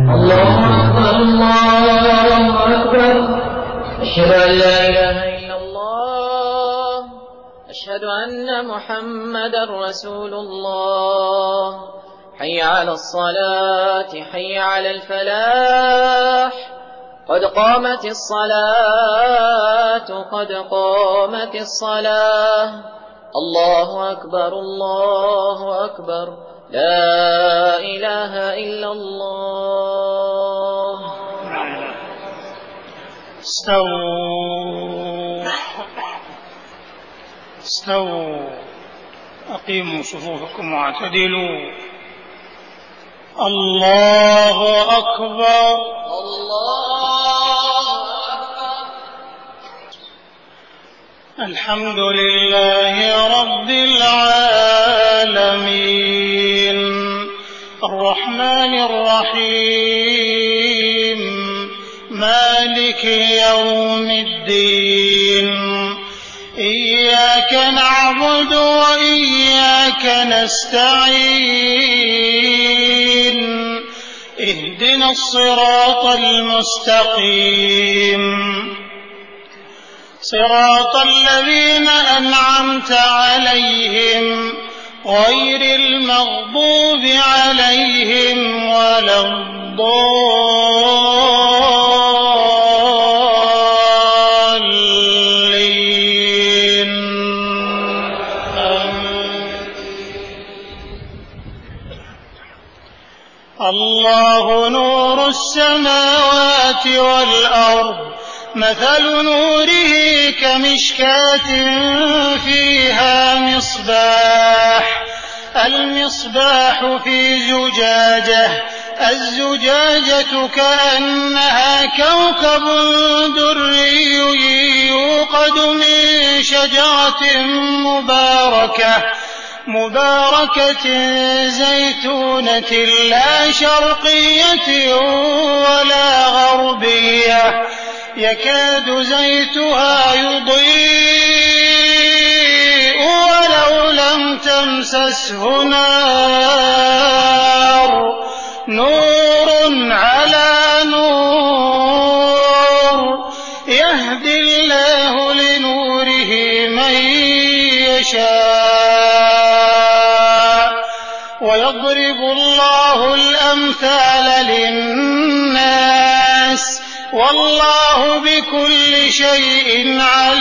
الله أكبر الله أكبر. أشهد أن لا إله إلا الله، أشهد أن محمدا رسول الله. حي على الصلاة، حي على الفلاح، قد قامت الصلاة، قد قامت الصلاة. الله أكبر الله أكبر، لا إله إلا الله. استووا أقيموا صفوفكم واعتدلوا. الله أكبر الله أكبر. الحمد لله رب العالمين، الرحمن الرحيم، مالك يوم الدين. إياك نعبد وإياك نستعين، اهدنا الصراط المستقيم، صراط الذين أنعمت عليهم غير المغضوب عليهم ولا الضالين. الله نور السماوات والأرض، مثل نوره كمشكاة فيها مصباح، المصباح في زجاجة، الزجاجة كأنها كوكب دري يوقد من شجرة مباركة زيتونة لا شرقية ولا غربية، يكاد زيتها يضيء ولو لم تمسسه نار، نور على نور، يهدي الله لنوره من يشاء، ويضرب الله الأمثال للناس، والله بكل شيء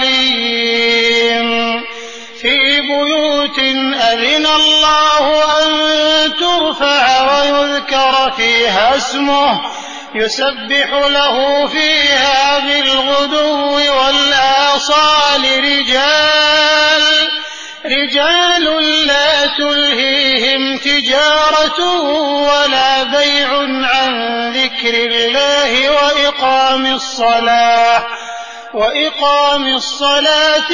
عليم. في بيوت أذن الله أن ترفع ويذكر فيها اسمه، يسبح له فيها بالغدو والآصال رجال لا تلهيهم تجارة ولا بيع عن ذكر الله وإقام الصلاة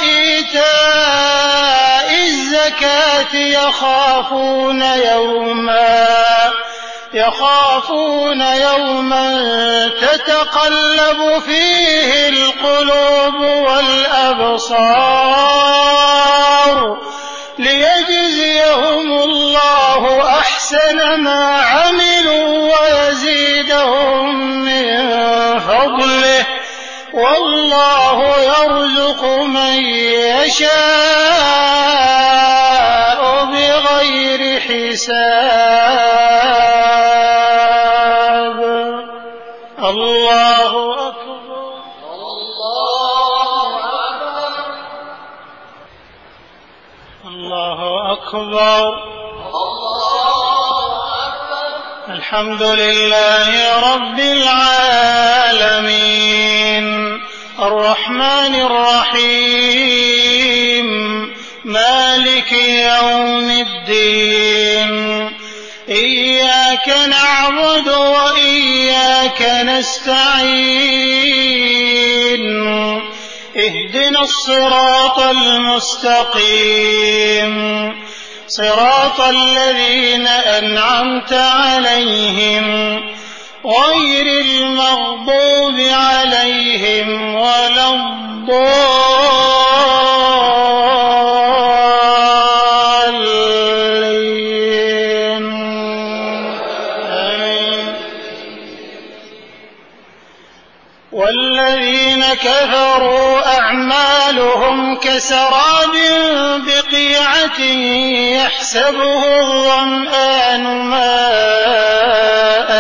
وإيتاء الزكاة، يخافون يوما تتقلب فيه القلوب والأبصار، ليجزيهم الله أحسن ما عملوا ويزيدهم من فضله، والله يرزق من يشاء بغير حساب. الله أكبر الله أكبر. الله أكبر الله أكبر. الحمد لله رب العالمين، الرحمن الرحيم، مالك يوم الدين. إياك نعبد وإياك نستعين، اهدنا الصراط المستقيم، صراط الذين أنعمت عليهم غير المغضوب عليهم ولا الضالين. آمين. والذين كفروا أعمالهم كسراب بقيعة يحسبه الظمآن ماء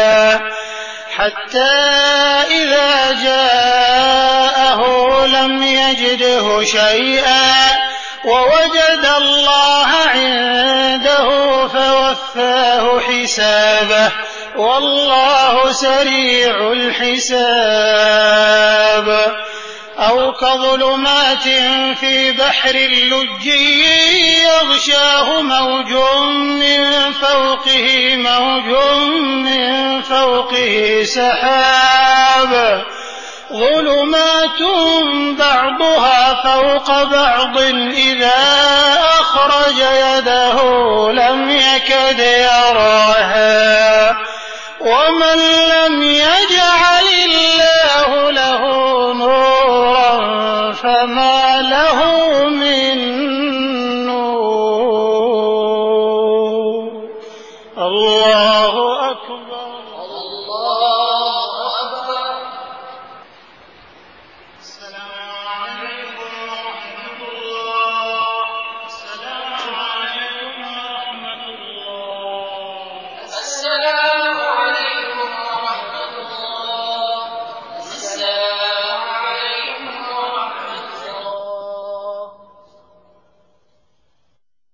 حتى إذا جاءه لم يجده شيئا ووجد الله عنده فوفاه حسابه والله سريع الحساب أو كظلمات في بحر لجي يغشاه موج من فوقه سحاب ظلمات بعضها فوق بعض إذا أخرج يده لم يكد يراها ومن لم يجعل الله له نورا فما له من نور. الله أكبر. الله أكبر. السلام